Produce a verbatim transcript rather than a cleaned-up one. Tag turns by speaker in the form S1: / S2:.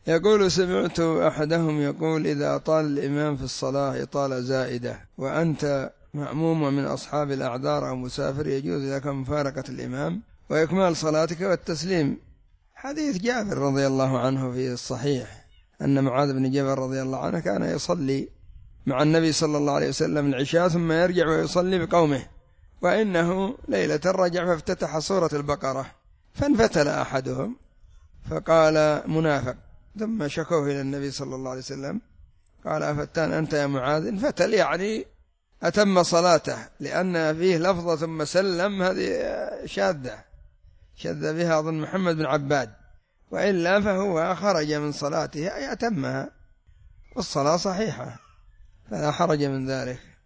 S1: يقول سمعت أحدهم يقول إذا طال الإمام في الصلاة إطالة زائدة وأنت مأموم من أصحاب الأعذار أو مسافر يجوز لك مفارقة الإمام وإكمال صلاتك والتسليم. حديث جابر رضي الله عنه في الصحيح أن معاذ بن جبل رضي الله عنه كان يصلي مع النبي صلى الله عليه وسلم العشاء ثم يرجع ويصلي بقومه، وإنه ليلة رجع فافتتح سورة البقرة فانفتل أحدهم فقال منافق، ثم شكوه إلى النبي صلى الله عليه وسلم قال أفتان أنت يا معاذ؟ انفتل يعني أتم صلاته، لأن فيه لفظة ثم سلم هذه شاذة شذ بها أظن محمد بن عباد، وإلا فهو خرج من صلاته أي أتمها والصلاة صحيحة فلا حرج من ذلك.